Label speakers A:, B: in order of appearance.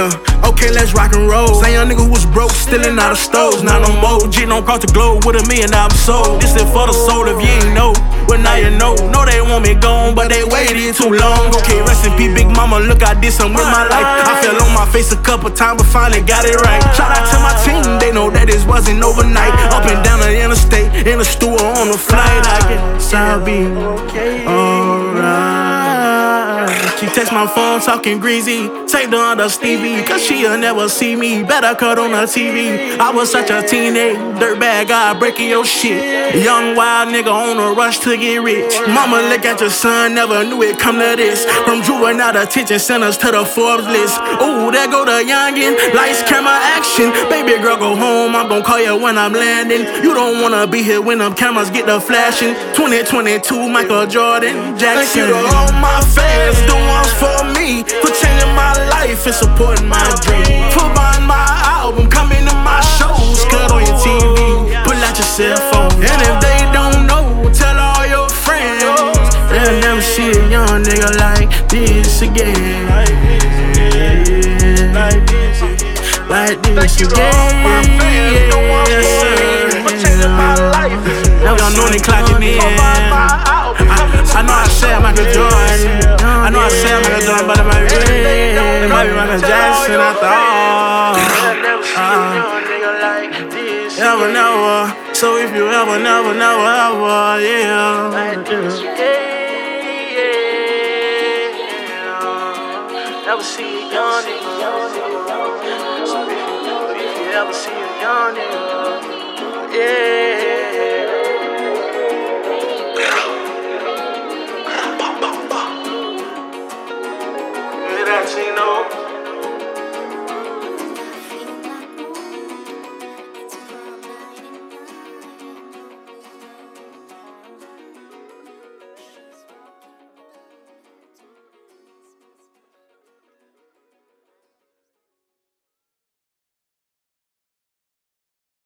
A: look, okay, let's rock and roll. Say young nigga was broke, stealing out of stores. Not no more, G don't cross the globe with $1 million sold. This is for the soul if you ain't know. Well, now you know. Know they want me gone, but they waited too long. Okay, rest in peace, big mama, look, I did something with my life. I fell on my face a couple times, but finally got it right. Shout out to my team, they know that this wasn't overnight. Up and down the interstate, in the store, on the flight. I guess I'll be alright. She text my phone talking greasy, take the under Stevie, cause she'll never see me. Better cut on her TV. I was such a teenage dirtbag guy breaking your shit. Young wild nigga on a rush to get rich. Mama look at your son, never knew it come to this. From juvenile detention centers to the Forbes list. Ooh, there go the youngin', lights, camera, action. Baby girl, go home, I'm gon' call you when I'm landing. You don't wanna be here when them cameras get the flashing. 2022, Michael Jordan, Jackson. Thank you to all my fans, the ones for me, for changing my life and supporting my dream. For buying my album, coming to my shows, cut on your TV, pull out your cell phone. And if they don't know, tell all your friends. They'll never see a young nigga like this again. Like this again. Now we don't know they clocking in. I know I say I'm Michael Jordan. I know I say I'm Michael Jordan, but it might be Michael Jackson after all. Never, never. So if you ever, never, yeah. Never see a young nigga. So if you ever see a young nigga, yeah. That you know.